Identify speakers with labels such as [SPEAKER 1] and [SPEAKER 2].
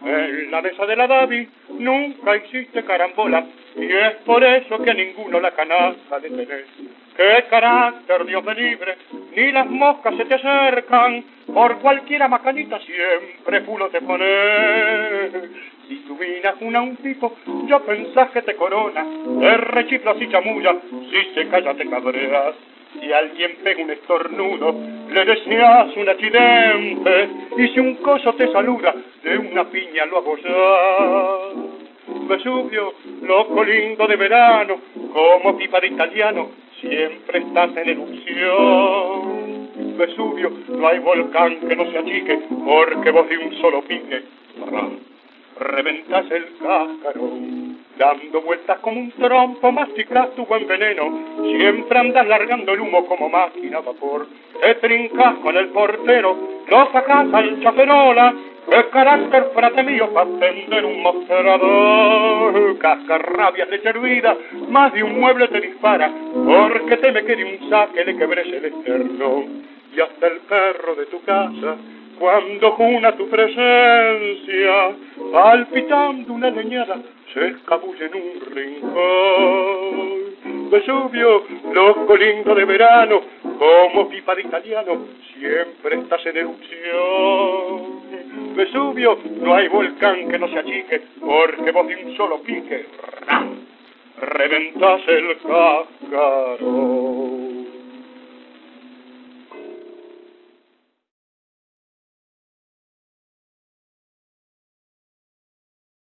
[SPEAKER 1] En la mesa de la Davi nunca hiciste carambola, y es por eso que a ninguno la canasta le tenés. ¡Qué carácter, Dios me libre! Ni las moscas se te acercan, por cualquiera macanita siempre pulo te pones. Si tu mina juna un tipo, ya pensás que te corona, te rechiflas y chamulla, si se calla te cabreas. Si alguien pega un estornudo, le deseas un accidente, y si un coso te saluda, de una piña lo apoyás. Vesubio, loco lindo de verano, como pipa de italiano, siempre estás en erupción. Vesubio, no hay volcán que no se achique, porque vos de un solo pique reventás el cascarón. Dando vueltas como un trompo, masticás tu buen veneno, siempre andas largando el humo como máquina a vapor. Te trincás con el portero, lo sacás al chaperola, qué carácter, frate mío, pa' tender un mostrador. Cascarrabias de hervida, más de un mueble te dispara, porque teme que de un saque le quebres el esternón. Y hasta el perro de tu casa, cuando juna tu presencia, palpitando una leñada, se escabulle en un rincón. Vesubio, loco lindo de verano, como pipa de italiano, siempre estás en erupción. Vesubio, no hay volcán que no se achique, porque vos de un solo pique reventás el cascarón.